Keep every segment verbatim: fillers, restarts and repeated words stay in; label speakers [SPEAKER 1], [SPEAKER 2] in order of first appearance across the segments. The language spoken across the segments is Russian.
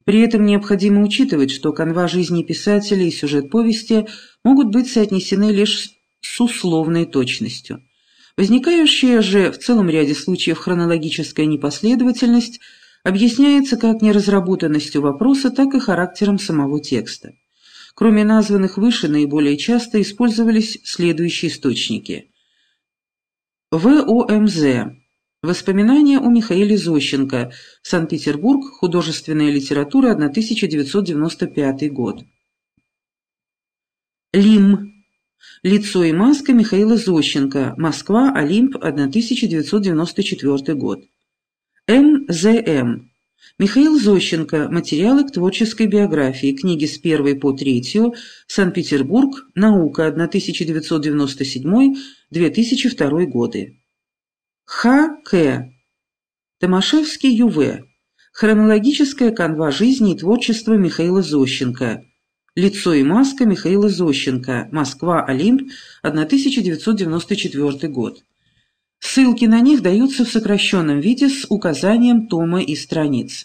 [SPEAKER 1] При этом необходимо учитывать, что канва жизни писателя и сюжет повести могут быть соотнесены лишь с условной точностью. Возникающая же в целом ряде случаев хронологическая непоследовательность объясняется как неразработанностью вопроса, так и характером самого текста. Кроме названных выше, наиболее часто использовались следующие источники. ВОМЗ. Воспоминания о Михаиле Зощенко. Санкт-Петербург. Художественная литература. тысяча девятьсот девяносто пятый год. ЛИМ. Лицо и маска Михаила Зощенко. Москва. Олимп. тысяча девятьсот девяносто четвёртый год. МЗМ. Михаил Зощенко. Материалы к творческой биографии. Книги с первой по третью. Санкт-Петербург. Наука. тысяча девятьсот девяносто седьмой — две тысячи второй годы. ХК. Томашевский Ю.В. Хронологическая канва жизни и творчества Михаила Зощенко. Лицо и маска Михаила Зощенко. Москва. Олимп. тысяча девятьсот девяносто четвёртый год. Ссылки на них даются в сокращенном виде с указанием тома и страниц.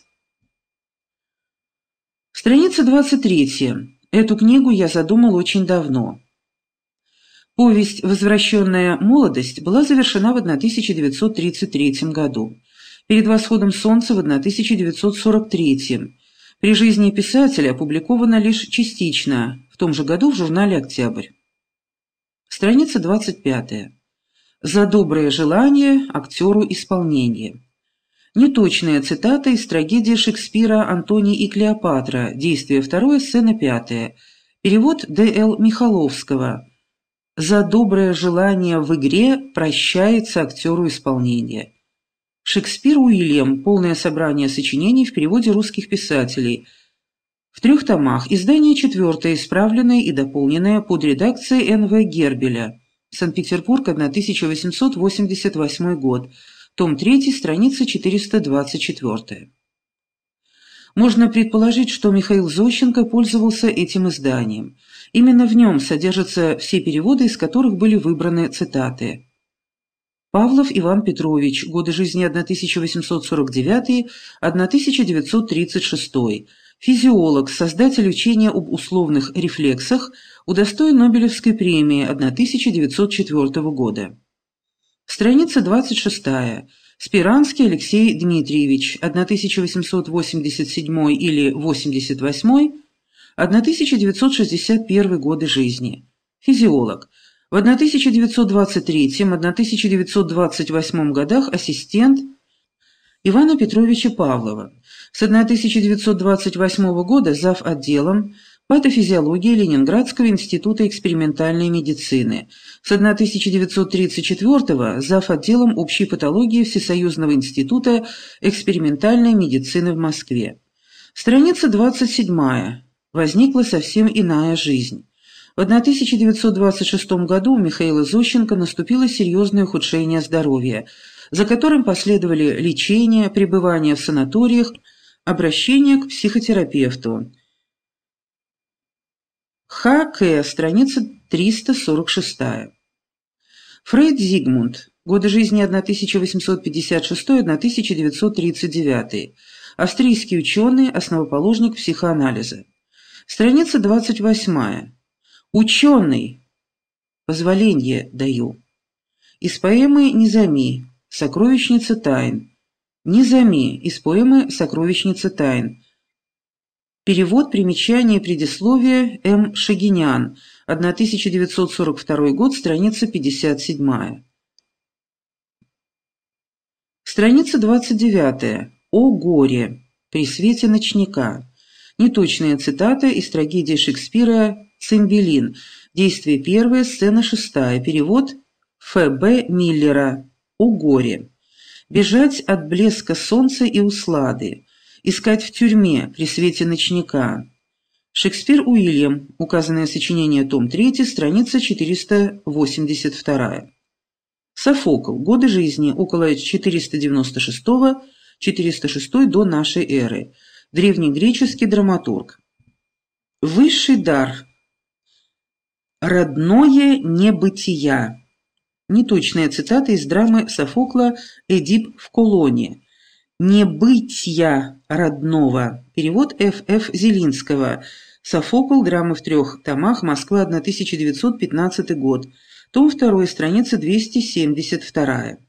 [SPEAKER 1] Страница двадцать третья. Эту книгу я задумал очень давно. Повесть «Возвращенная молодость» была завершена в тысяча девятьсот тридцать третьем году. «Перед восходом солнца» в тысяча девятьсот сорок третьем. При жизни писателя опубликована лишь частично, в том же году в журнале «Октябрь». Страница двадцать пятая. «За доброе желание актеру исполнение». Неточная цитата из трагедии Шекспира «Антоний и Клеопатра», действие второе, сцена пятая. Перевод Д Л Михаловского. «За доброе желание в игре прощается актеру исполнение». Шекспир Уильям. Полное собрание сочинений в переводе русских писателей. В трех томах. Издание четвертое, исправленное и дополненное под редакцией Н В Гербеля. Санкт-Петербург. тысяча восемьсот восемьдесят восьмой год. Том третий, страница четыреста двадцать четыре. Можно предположить, что Михаил Зощенко пользовался этим изданием. Именно в нем содержатся все переводы, из которых были выбраны цитаты. Павлов Иван Петрович. Годы жизни тысяча восемьсот сорок девятый — тысяча девятьсот тридцать шестой. Физиолог, создатель учения об условных рефлексах, удостоен Нобелевской премии тысяча девятьсот четвёртого года. Страница двадцать шестая. Спиранский Алексей Дмитриевич. тысяча восемьсот восемьдесят седьмой или восемьдесят восьмой — тысяча девятьсот шестьдесят первый годы жизни. Физиолог. В тысяча девятьсот двадцать третьем — тысяча девятьсот двадцать восьмом годах ассистент Ивана Петровича Павлова. С тысяча девятьсот двадцать восьмого года зав. Отделом патофизиологии Ленинградского института экспериментальной медицины. С тысяча девятьсот тридцать четвёртого зав. Отделом общей патологии Всесоюзного института экспериментальной медицины в Москве. Страница двадцать седьмая. Возникла совсем иная жизнь. В тысяча девятьсот двадцать шестом году у Михаила Зощенко наступило серьезное ухудшение здоровья, за которым последовали лечение, пребывание в санаториях, обращение к психотерапевту. Х К. Страница триста сорок шестая. Фрейд Зигмунд. Годы жизни тысяча восемьсот пятьдесят шестой — тысяча девятьсот тридцать девятый. Австрийский ученый, основоположник психоанализа. Страница двадцать восьмая. Ученый. Позволение даю. Из поэмы «Низами. Сокровищница тайн». «Низами» из поэмы «Сокровищница тайн». Перевод, примечание, предисловие М. Шагинян. тысяча девятьсот сорок второй год, страница пятьдесят седьмая. Страница двадцать девятая. О горе. При свете ночника. Неточная цитата из трагедии Шекспира «Цимбелин». Действие первое, сцена шестая. Перевод Ф Б Миллера. О горе. Бежать от блеска солнца и услады. Искать в тюрьме при свете ночника. Шекспир Уильям. Указанное сочинение, том третий, страница четыреста восемьдесят вторая. Софокл. Годы жизни около четыреста девяносто шестого — четыреста шестой до нашей эры. Древнегреческий драматург. Высший дар. Родное небытия. Неточная цитата из драмы Софокла «Эдип в Колоне». «Не быть я родного». Перевод Ф Ф Зелинского. Софокл. Драма в трех томах. Москва, тысяча девятьсот пятнадцатый год. Том второй, страница двести семьдесят два.